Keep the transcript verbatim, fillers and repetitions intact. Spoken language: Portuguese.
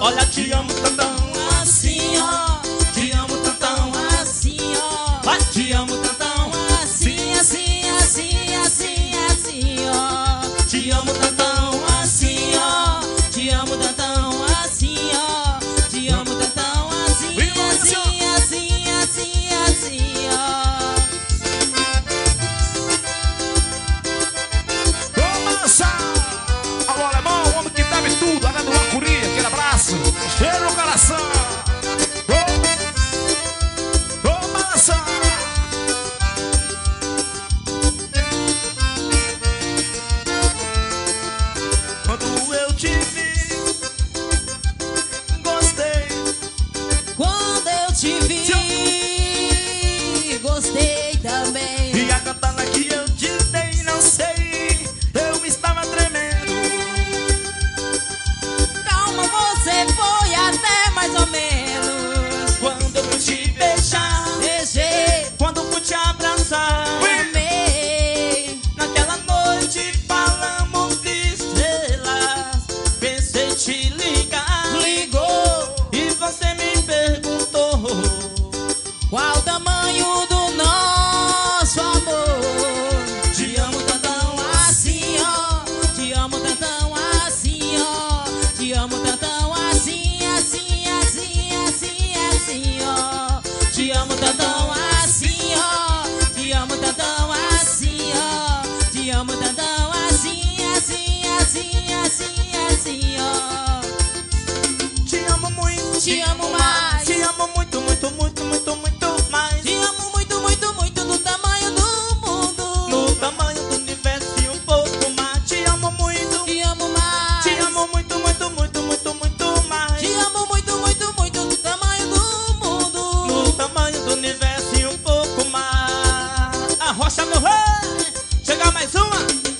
Olha, te amo tantão assim, ó. Te amo tantão assim, ó. Vai, te amo tantão assim, assim, assim, assim, assim, ó. Te amo tantão assim, ó. Te amo tantão assim, ó. Te amo tantão assim, assim, assim, assim, assim, ó. Começa! Alô, alemão, o homem que bebe tudo, além do Acuri, aquele abraço, cheiro no coração. Oh, começa! Quando eu te vi, gostei. Quando eu te vi, gostei também. E a katana que eu te dei, não sei, eu estava tremendo. Calma, você foi até mais ou menos. Quando eu fui te beijar, Beijei, quando fui te abraçar, amei. naquela noite falamos de estrelas. Pensei em te ligar, Ligou, e você me perguntou qual o tamanho do nosso amor? te amo tantão Assim, ó. Te amo tantão assim, ó. Te amo tantão assim, assim, assim, assim, assim, ó. Te amo tantão assim, ó. Te amo tantão assim, ó. Te amo tantão assim, assim, assim, assim, assim, ó. te amo muito, Te amo mais. te amo muito, muito, muito, muito, muito mais. Te amo muito, muito, muito do tamanho do mundo. No tamanho do universo e um pouco mais. Te amo muito, Te amo mais. te amo muito, muito, muito, muito, muito mais. Te amo muito, muito, muito do tamanho do mundo. No tamanho do universo e um pouco mais. Arrocha, meu rei, chega mais uma.